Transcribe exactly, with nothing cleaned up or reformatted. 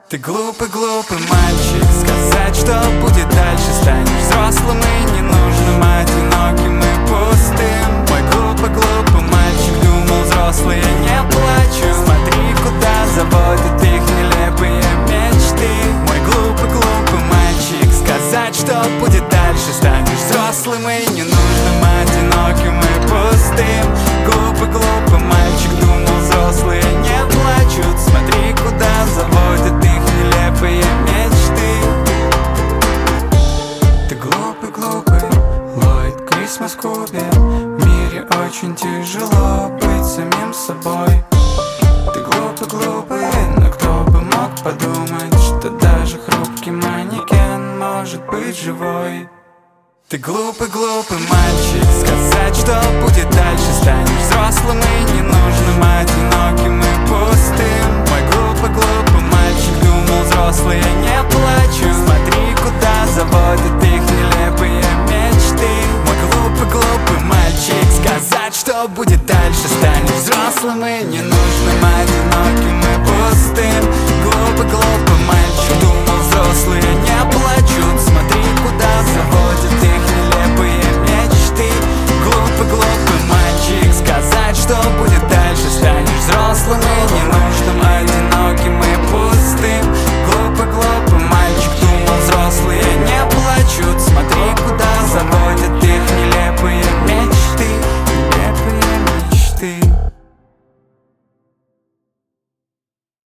Ты глупый-глупый мальчик, сказать, что будет дальше. Станешь взрослым и ненужным, одиноким и пустым. Мой глупый-глупый мальчик думал, взрослые не плачут. Смотри, куда заводят их нелепые мечты. Мой глупый-глупый мальчик, сказать, что будет дальше. Станешь взрослым и ненужным, одиноким и пустым. Глупый-глупый мальчик думал, взрослые не плачут. Смотри, куда заводят их нелепые мечты. Ты глупый-глупый Ллойд Крисмас Куби. В мире очень тяжело быть самим собой. Ты глупый-глупый, но кто бы мог подумать, что даже хрупкий манекен может быть живой. Ты глупый-глупый мальчик, сказать, что будет дальше. Станешь взрослым и ненужным, одиноким и пустым. Мой глупый-глупый мальчик думал, взрослые не плачут. Смотри, куда заводят их нелепые мечты. Мой глупый-глупый мальчик, сказать, что будет дальше. Станешь взрослым и ненужным, одиноким и пустым. Глупый-глупый мальчик думал, взрослые